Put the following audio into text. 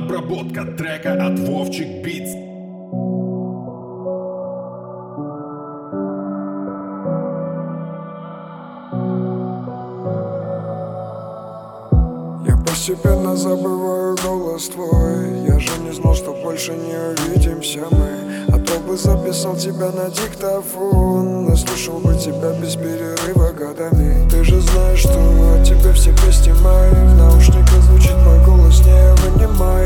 Обработка трека от Вовчик Битс. Я постепенно забываю голос твой. Я же не знал, что больше не увидимся мы. А то бы записал тебя на диктофон и слушал бы тебя без перерыва годами. Ты же знаешь, что от тебя все песни мои. В наушниках звучит мой голос, не вынимай.